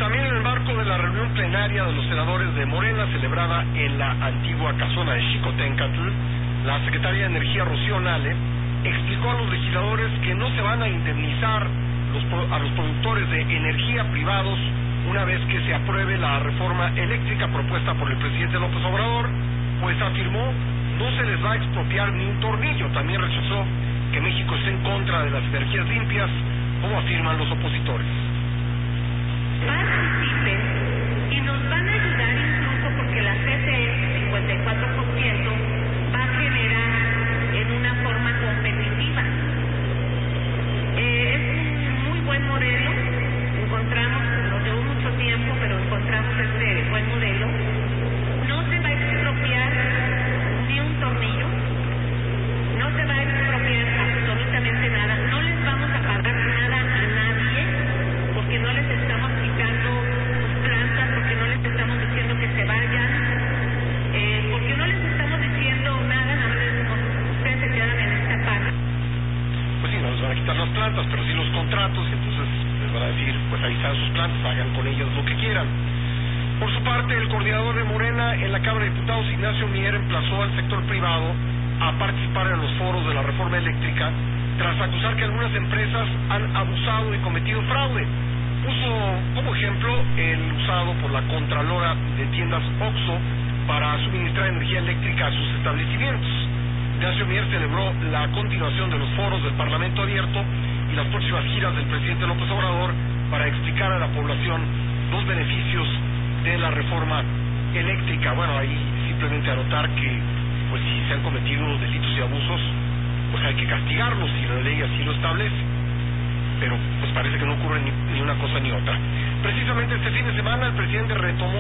también en el marco de la reunión plenaria de los senadores de Morena celebrada en la antigua casona de Xicoténcatl, la secretaria de Energía, Rocío Nale, explicó a los legisladores que no se van a indemnizar a los productores de energía privados una vez que se apruebe la reforma eléctrica propuesta por el presidente López Obrador, pues afirmó no se les va a expropiar ni un tornillo. También rechazó que México esté en contra de las energías limpias, como afirman los opositores. Participen y nos van a ayudar incluso porque la CFE 54% va a generar en una forma competitiva. Es un muy buen modelo, nos llevó mucho tiempo, pero encontramos este buen modelo. No se va a expropiar ni un tornillo, no se va a expropiar absolutamente nada, no les vamos a pagar nada a nadie, porque no les estamos quitando sus plantas, porque no les estamos diciendo que se vayan, porque no les estamos diciendo nada, nada más les decimos, ustedes se quedan en esta parte. Pues sí, no les van a quitar las plantas, pero sí los contratos, y entonces les van a decir, pues ahí están sus plantas, hagan con ellas lo que quieran. Por su parte, el coordinador de Morena en la Cámara de Diputados, Ignacio Mier, emplazó al sector privado a participar en los foros de la reforma eléctrica, tras acusar que algunas empresas han abusado y cometido fraude. Puso como ejemplo el usado por la Contralora de tiendas OXXO para suministrar energía eléctrica a sus establecimientos. Ignacio Mier celebró la continuación de los foros del Parlamento Abierto y las próximas giras del presidente López Obrador para explicar a la población los beneficios de la reforma eléctrica. Bueno, ahí simplemente anotar que pues si se han cometido delitos y abusos, pues hay que castigarlos si la ley así lo establece. Pero pues parece que no ocurre ni una cosa ni otra. Precisamente este fin de semana el presidente retomó